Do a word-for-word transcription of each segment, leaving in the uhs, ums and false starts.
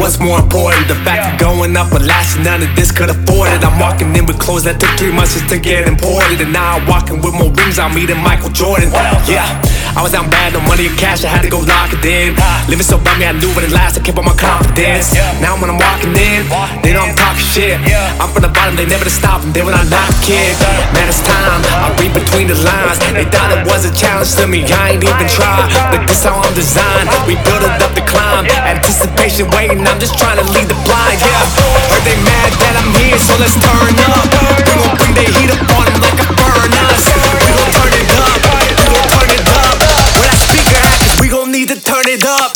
what's more important, the fact of going up or lasting, none of this could afford it. I'm walking in with clothes that took three months just to get imported, and now I'm walking with more rings on me than Michael Jordan. Yeah, I was down bad, no money or cash, I had to go lock it in. Living so bummy, I knew when it last, I kept on my confidence. Now when I'm walking in, they know I'm talking shit. I'm from the bottom, they never to stop, and then when I knock, kid, man, it's time. I read between the lines. They thought it was a challenge to me, I ain't even tried, but this how I'm designed. We build it up to climb, anticipation waiting, I'm just trying to lead the blind. Yeah, heard they mad that I'm here, so let's turn up. We gon' bring the heat up on them like a furnace. We gon' turn it up, we gon' turn it up. When that speaker happens, we gon' need to turn it up.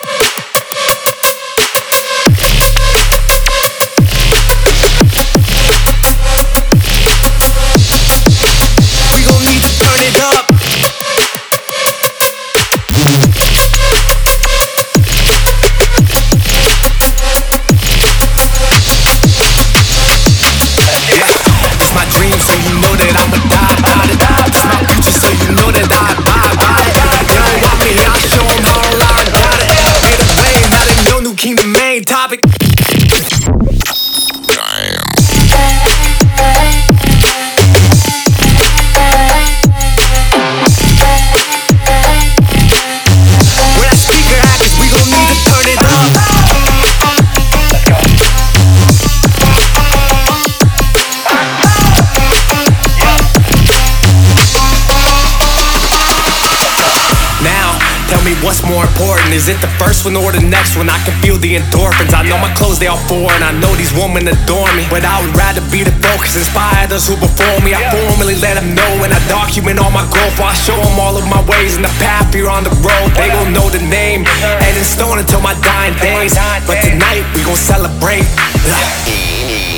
We gon' need to turn it up. My dream, so you know that I'ma die, die, die. It's my future, so you know that I abide by it. They don't want me, I'll show them how I got it. Made a way, now they know New King the main topic. When that speaker happens, we gon' need to turn it up. Tell me what's more important, is it the first one or the next one? I can feel the endorphins, I know my clothes they all foreign, I know these women adore me, but I would rather be the focus, inspire those who before me. I formally let them know and I document all my growth. I show them all of my ways and the path here on the road. They gon' know the name and in stone until my dying days, but tonight we gon' celebrate.